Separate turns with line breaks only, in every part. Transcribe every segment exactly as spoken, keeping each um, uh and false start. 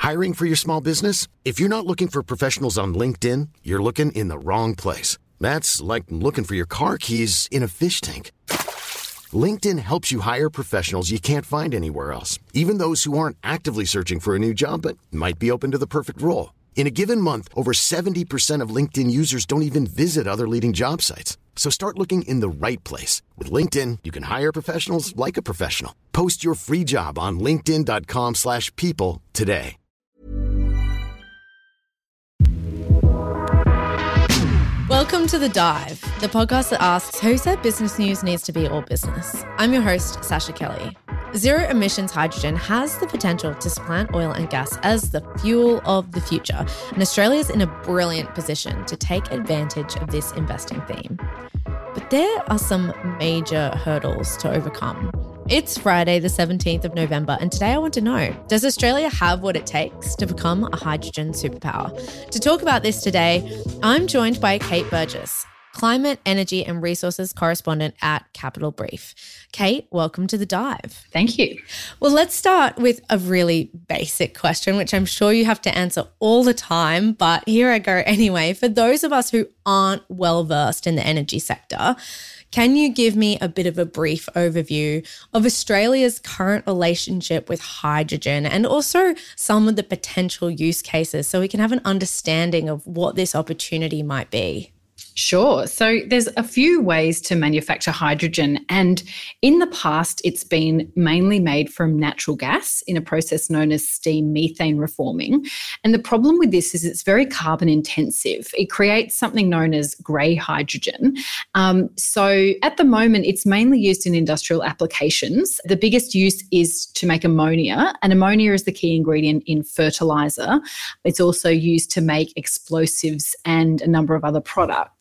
Hiring for your small business? If you're not looking for professionals on LinkedIn, you're looking in the wrong place. That's like looking for your car keys in a fish tank. LinkedIn helps you hire professionals you can't find anywhere else, even those who aren't actively searching for a new job but might be open to the perfect role. In a given month, over seventy percent of LinkedIn users don't even visit other leading job sites. So start looking in the right place. With LinkedIn, you can hire professionals like a professional. Post your free job on linkedin.com slash people today.
Welcome to The Dive, the podcast that asks who said business news needs to be all business. I'm your host, Sasha Kelly. Zero emissions hydrogen has the potential to supplant oil and gas as the fuel of the future, and Australia's in a brilliant position to take advantage of this investing theme. But there are some major hurdles to overcome. It's Friday, the seventeenth of November, and today I want to know, does Australia have what it takes to become a hydrogen superpower? To talk about this today, I'm joined by Kate Burgess, Climate, Energy and Resources Correspondent at Capital Brief. Kate, welcome to The Dive.
Thank you.
Well, let's start with a really basic question, which I'm sure you have to answer all the time, but here I go anyway. For those of us who aren't well-versed in the energy sector, can you give me a bit of a brief overview of Australia's current relationship with hydrogen and also some of the potential use cases so we can have an understanding of what this opportunity might be?
Sure. So there's a few ways to manufacture hydrogen, and in the past it's been mainly made from natural gas in a process known as steam methane reforming. And the problem with this is it's very carbon intensive. It creates something known as grey hydrogen. Um, so at the moment it's mainly used in industrial applications. The biggest use is to make ammonia, and ammonia is the key ingredient in fertiliser. It's also used to make explosives and a number of other products.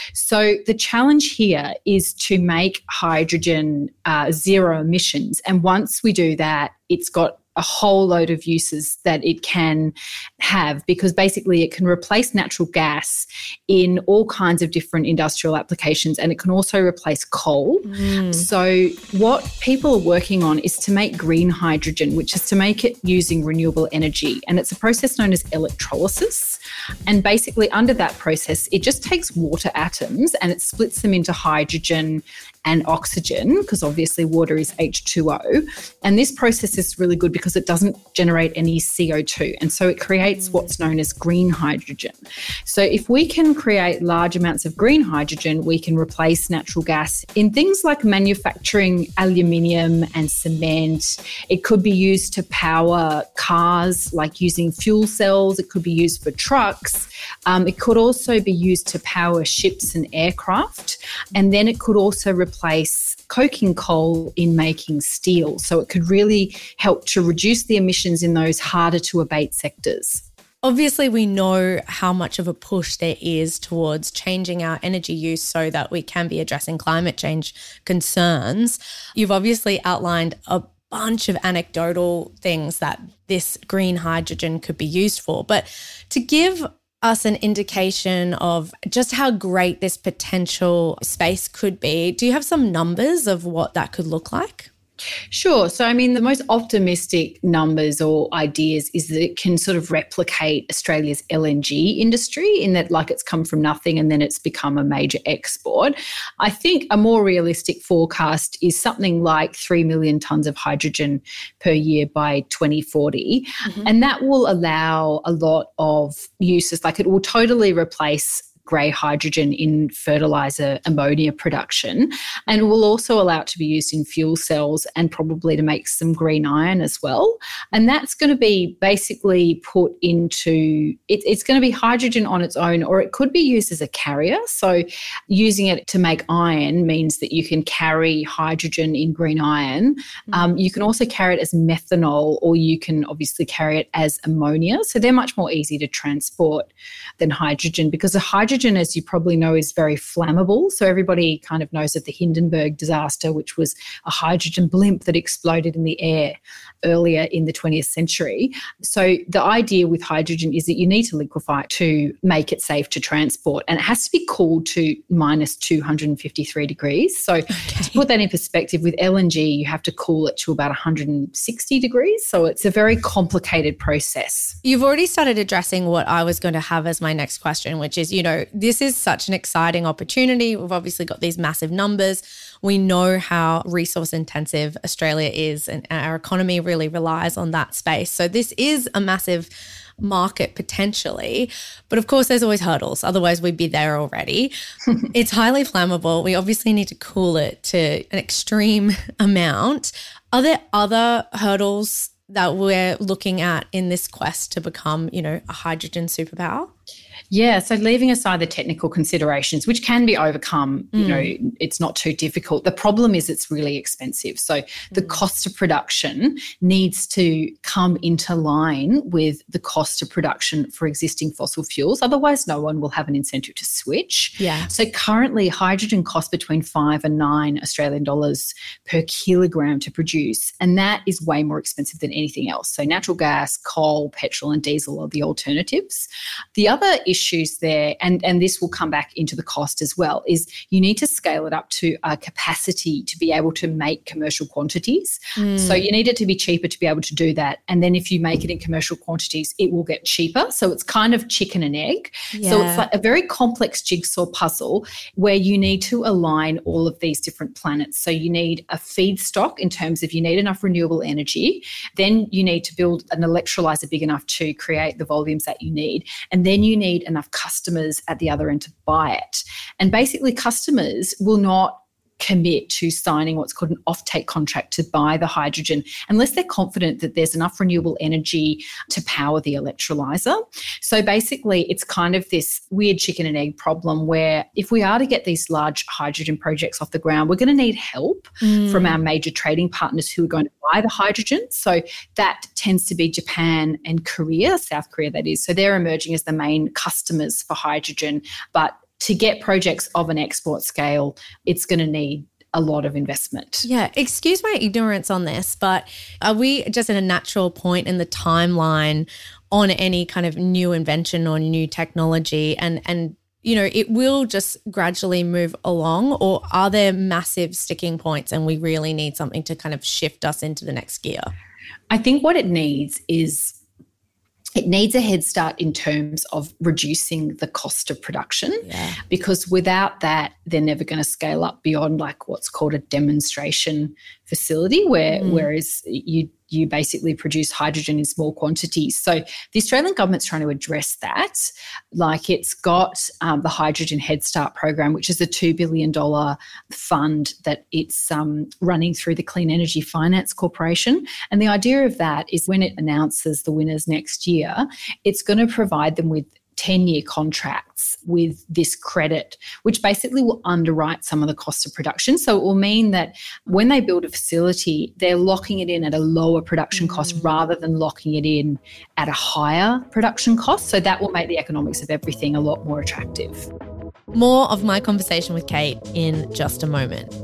So the challenge here is to make hydrogen uh, zero emissions. And once we do that, it's got a whole load of uses that it can have, because basically it can replace natural gas in all kinds of different industrial applications, and it can also replace coal. Mm. So what people are working on is to make green hydrogen, which is to make it using renewable energy. And it's a process known as electrolysis. And basically under that process, it just takes water atoms and it splits them into hydrogen and oxygen, because obviously water is H two O. And this process is really good because it doesn't generate any C O two. And so it creates what's known as green hydrogen. So if we can create large amounts of green hydrogen, we can replace natural gas in things like manufacturing aluminium and cement. It could be used to power cars, like using fuel cells. It could be used for trucks. Um, it could also be used to power ships and aircraft. And then it could also replace coking coal in making steel. So it could really help to reduce the emissions in those harder to abate sectors.
Obviously, we know how much of a push there is towards changing our energy use so that we can be addressing climate change concerns. You've obviously outlined a bunch of anecdotal things that this green hydrogen could be used for. But to give us an indication of just how great this potential space could be, do you have some numbers of what that could look like?
Sure. So, I mean, the most optimistic numbers or ideas is that it can sort of replicate Australia's L N G industry, in that, like, it's come from nothing and then it's become a major export. I think a more realistic forecast is something like three million tonnes of hydrogen per year by twenty forty. Mm-hmm. And that will allow a lot of uses. Like, it will totally replace grey hydrogen in fertiliser ammonia production, and will also allow it to be used in fuel cells and probably to make some green iron as well. And that's going to be basically put into, it, it's going to be hydrogen on its own, or it could be used as a carrier. So using it to make iron means that you can carry hydrogen in green iron. Mm-hmm. Um, you can also carry it as methanol, or you can obviously carry it as ammonia. So they're much more easy to transport than hydrogen, because the hydrogen hydrogen, as you probably know, is very flammable. So everybody kind of knows of the Hindenburg disaster, which was a hydrogen blimp that exploded in the air earlier in the twentieth century. So the idea with hydrogen is that you need to liquefy it to make it safe to transport, and it has to be cooled to minus two hundred fifty-three degrees. So okay. to put that in perspective, with L N G, you have to cool it to about one hundred sixty degrees. So it's a very complicated process.
You've already started addressing what I was going to have as my next question, which is, you know, this is such an exciting opportunity. We've obviously got these massive numbers. We know how resource intensive Australia is, and our economy really relies on that space. So this is a massive market potentially, but of course there's always hurdles, otherwise we'd be there already. It's highly flammable. We obviously need to cool it to an extreme amount. Are there other hurdles that we're looking at in this quest to become, you know, a hydrogen superpower?
Yeah, so leaving aside the technical considerations, which can be overcome, mm. you know, it's not too difficult. The problem is it's really expensive. So mm. the cost of production needs to come into line with the cost of production for existing fossil fuels. Otherwise, no one will have an incentive to switch.
Yeah.
So currently, hydrogen costs between five and nine Australian dollars per kilogram to produce, and that is way more expensive than anything else. So natural gas, coal, petrol, and diesel are the alternatives. The other issue issues there, and, and this will come back into the cost as well, is you need to scale it up to a capacity to be able to make commercial quantities. Mm. So you need it to be cheaper to be able to do that. And then if you make it in commercial quantities, it will get cheaper. So it's kind of chicken and egg. Yeah. So it's like a very complex jigsaw puzzle where you need to align all of these different planets. So you need a feedstock in terms of you need enough renewable energy. Then you need to build an electrolyzer big enough to create the volumes that you need. And then you need enough customers at the other end to buy it. And basically customers will not commit to signing what's called an offtake contract to buy the hydrogen unless they're confident that there's enough renewable energy to power the electrolyzer. So basically it's kind of this weird chicken and egg problem where if we are to get these large hydrogen projects off the ground, we're going to need help mm. from our major trading partners who are going to buy the hydrogen. So that tends to be Japan and Korea, South Korea that is. So they're emerging as the main customers for hydrogen, but to get projects of an export scale, it's going to need a lot of investment.
Yeah, excuse my ignorance on this, but are we just at a natural point in the timeline on any kind of new invention or new technology, and and you know, it will just gradually move along, or are there massive sticking points and we really need something to kind of shift us into the next gear?
I think what it needs is it needs a head start in terms of reducing the cost of production, yeah. because without that, they're never going to scale up beyond like what's called a demonstration facility where mm. whereas you you basically produce hydrogen in small quantities. So the Australian government's trying to address that. Like it's got um, the Hydrogen Head Start program, which is a two billion dollars fund that it's um, running through the Clean Energy Finance Corporation. And the idea of that is when it announces the winners next year, it's going to provide them with ten-year contracts with this credit, which basically will underwrite some of the cost of production. So it will mean that when they build a facility, they're locking it in at a lower production mm. cost rather than locking it in at a higher production cost. So that will make the economics of everything a lot more attractive.
More of my conversation with Kate in just a moment.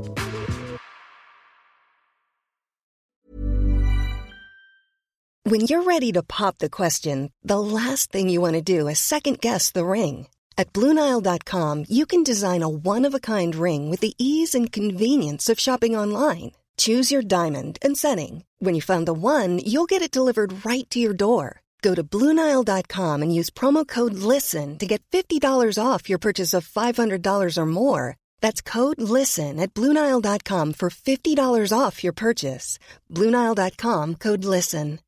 When you're ready to pop the question, the last thing you want to do is second-guess the ring. At Blue Nile dot com, you can design a one-of-a-kind ring with the ease and convenience of shopping online. Choose your diamond and setting. When you find the one, you'll get it delivered right to your door. Go to Blue Nile dot com and use promo code LISTEN to get fifty dollars off your purchase of five hundred dollars or more. That's code LISTEN at Blue Nile dot com for fifty dollars off your purchase. Blue Nile dot com, code LISTEN.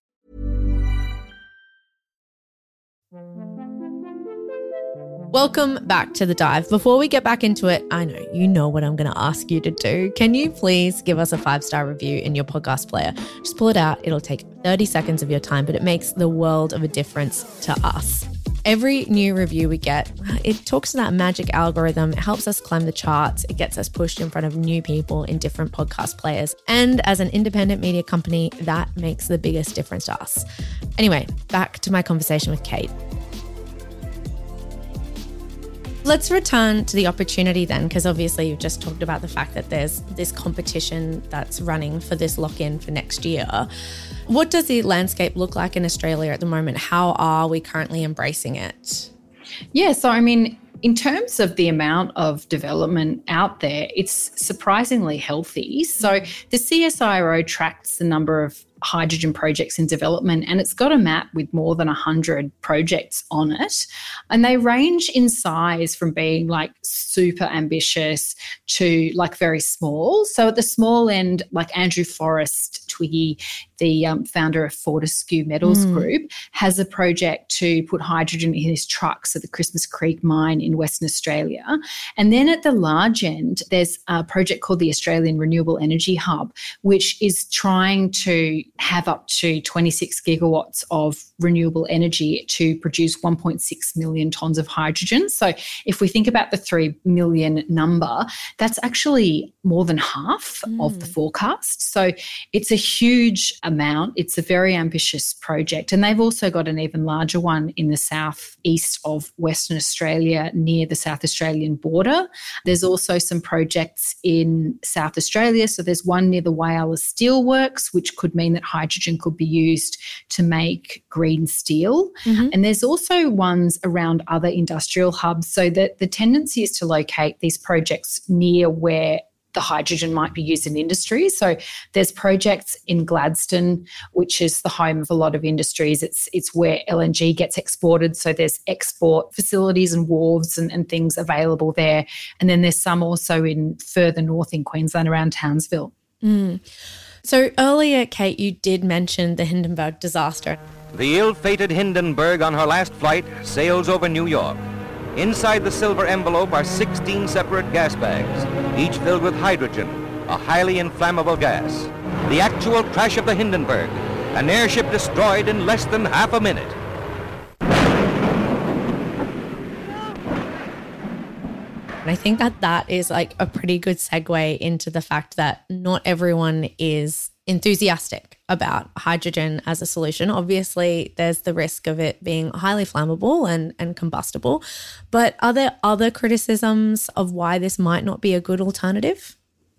Welcome back to The Dive. Before we get back into it, I know you know what I'm going to ask you to do. Can you please give us a five-star review in your podcast player? Just pull it out. It'll take thirty seconds of your time, but it makes the world of a difference to us. Every new review we get, it talks to that magic algorithm. It helps us climb the charts. It gets us pushed in front of new people in different podcast players. And as an independent media company, that makes the biggest difference to us. Anyway, back to my conversation with Kate. let's return to the opportunity then, because obviously you've just talked about the fact that there's this competition that's running for this lock-in for next year. What does the landscape look like in Australia at the moment? How are we currently embracing it?
Yeah, so I mean, in terms of the amount of development out there, it's surprisingly healthy. So the C S I R O tracks the number of hydrogen projects in development, and it's got a map with more than one hundred projects on it. And they range in size from being like super ambitious to like very small. So at the small end, like Andrew Forrest Twiggy, the um, founder of Fortescue Metals mm. Group, has a project to put hydrogen in his trucks at the Christmas Creek mine in Western Australia. And then at the large end, there's a project called the Australian Renewable Energy Hub, which is trying to have up to twenty-six gigawatts of renewable energy to produce one point six million tonnes of hydrogen. So if we think about the three million number, that's actually more than half mm. of the forecast. So it's a huge amount. It's a very ambitious project. And they've also got an even larger one in the southeast of Western Australia near the South Australian border. There's also some projects in South Australia. So there's one near the Whyalla Steelworks, which could mean that hydrogen could be used to make green steel. Mm-hmm. And there's also ones around other industrial hubs. So that the tendency is to locate these projects near where the hydrogen might be used in industry. So there's projects in Gladstone, which is the home of a lot of industries. It's it's where L N G gets exported. So there's export facilities and wharves and, and things available there. And then there's some also in further north in Queensland around Townsville.
Mm. So earlier, Kate, you did mention the Hindenburg disaster.
The ill-fated Hindenburg on her last flight sails over New York. Inside the silver envelope are sixteen separate gas bags, each filled with hydrogen, a highly inflammable gas. The actual crash of the Hindenburg, an airship destroyed in less than half a minute.
And I think that that is like a pretty good segue into the fact that not everyone is enthusiastic about hydrogen as a solution. Obviously, there's the risk of it being highly flammable and, and combustible. But are there other criticisms of why this might not be a good alternative?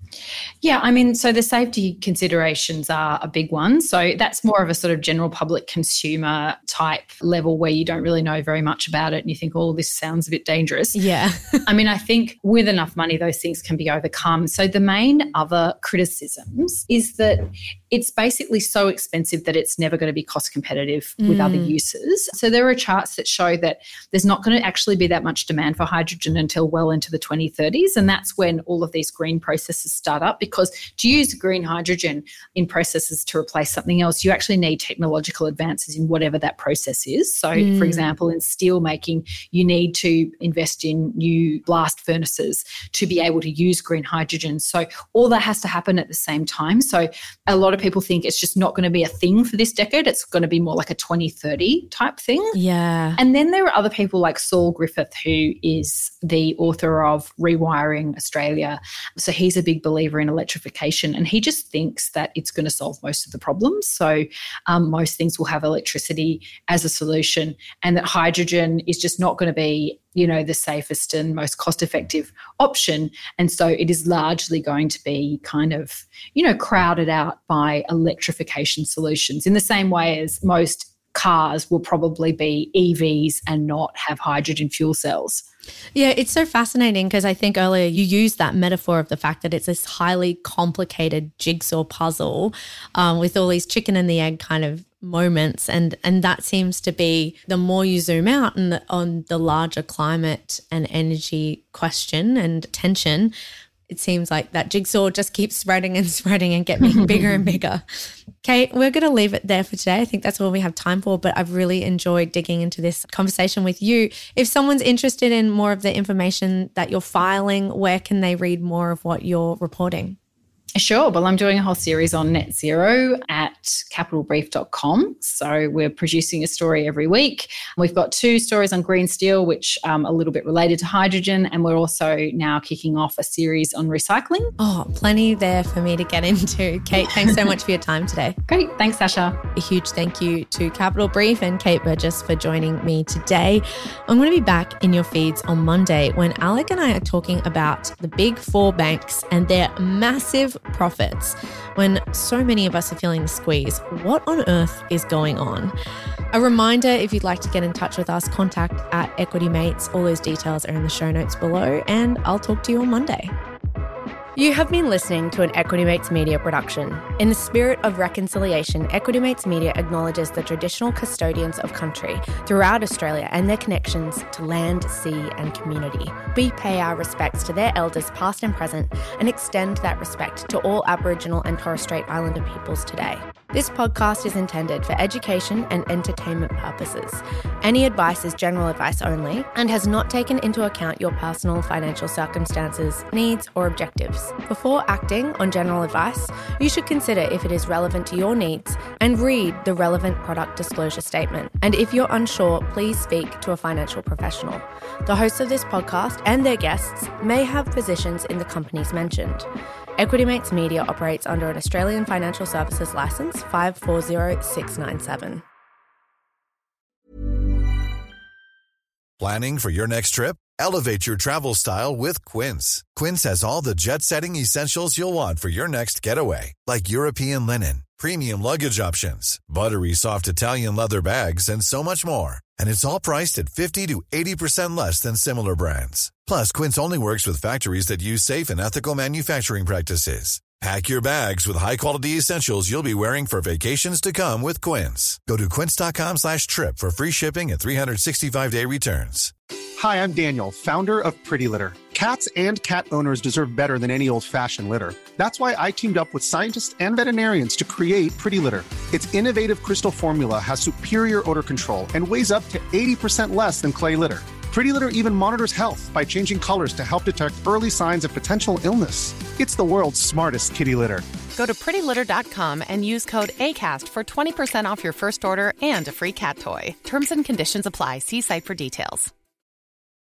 Yeah, I mean, so the safety considerations are a big one. So that's more of a sort of general public consumer type level where you don't really know very much about it and you think, oh, this sounds a bit dangerous.
Yeah.
I mean, I think with enough money, those things can be overcome. So the main other criticisms is that it's basically so expensive that it's never going to be cost competitive with mm. other uses. So there are charts that show that there's not going to actually be that much demand for hydrogen until well into the twenty thirties. And that's when all of these green processes start up, because to use green hydrogen in processes to replace something else, you actually need technological advances in whatever that process is. So, mm. for example, in steel making, you need to invest in new blast furnaces to be able to use green hydrogen. So all that has to happen at the same time. So a lot of people think it's just not going to be a thing for this decade. It's going to be more like a twenty thirty type thing.
Yeah.
And then there are other people like Saul Griffith, who is the author of Rewiring Australia. So he's a big believer in electrification, and he just thinks that it's going to solve most of the problems. So um, most things will have electricity as a solution, and that hydrogen is just not going to be, you know, the safest and most cost-effective option. And so it is largely going to be kind of, you know, crowded out by electrification solutions in the same way as most cars will probably be E Vs and not have hydrogen fuel cells.
Yeah, it's so fascinating because I think earlier you used that metaphor of the fact that it's this highly complicated jigsaw puzzle um, with all these chicken and the egg kind of moments, and and that seems to be, the more you zoom out and the, on the larger climate and energy question and tension, it seems like that jigsaw just keeps spreading and spreading and getting bigger and bigger. Kate, we're going to leave it there for today. I think that's all we have time for, but I've really enjoyed digging into this conversation with you. If someone's interested in more of the information that you're filing, where can they read more of what you're reporting?
Sure. Well, I'm doing a whole series on net zero at capital brief dot com. So we're producing a story every week. We've got two stories on green steel, which um, are a little bit related to hydrogen. And we're also now kicking off a series on recycling.
Oh, plenty there for me to get into. Kate, thanks so much for your time today.
Great. Thanks, Sasha.
A huge thank you to Capital Brief and Kate Burgess for joining me today. I'm going to be back in your feeds on Monday when Alec and I are talking about the big four banks and their massive profits. When so many of us are feeling the squeeze, what on earth is going on? A reminder, if you'd like to get in touch with us, contact at Equity Mates. All those details are in the show notes below, and I'll talk to you on Monday. You have been listening to an Equity Mates Media production. In the spirit of reconciliation, Equity Mates Media acknowledges the traditional custodians of country throughout Australia and their connections to land, sea and community. We pay our respects to their elders past and present and extend that respect to all Aboriginal and Torres Strait Islander peoples today. This podcast is intended for education and entertainment purposes. Any advice is general advice only and has not taken into account your personal financial circumstances, needs or objectives. Before acting on general advice, you should consider if it is relevant to your needs and read the relevant product disclosure statement. And if you're unsure, please speak to a financial professional. The hosts of this podcast and their guests may have positions in the companies mentioned. Equity Mates Media operates under an Australian Financial Services Licence five four zero six nine seven.
Planning for your next trip? Elevate your travel style with Quince. Quince has all the jet-setting essentials you'll want for your next getaway, like European linen, premium luggage options, buttery soft Italian leather bags, and so much more. And it's all priced at fifty to eighty percent less than similar brands. Plus, Quince only works with factories that use safe and ethical manufacturing practices. Pack your bags with high-quality essentials you'll be wearing for vacations to come with Quince. Go to quince.com slash trip for free shipping and three sixty-five day returns.
Hi, I'm Daniel, founder of Pretty Litter. Cats and cat owners deserve better than any old-fashioned litter. That's why I teamed up with scientists and veterinarians to create Pretty Litter. Its innovative crystal formula has superior odor control and weighs up to eighty percent less than clay litter. Pretty Litter even monitors health by changing colors to help detect early signs of potential illness. It's the world's smartest kitty litter.
Go to pretty litter dot com and use code ACAST for twenty percent off your first order and a free cat toy. Terms and conditions apply. See site for details.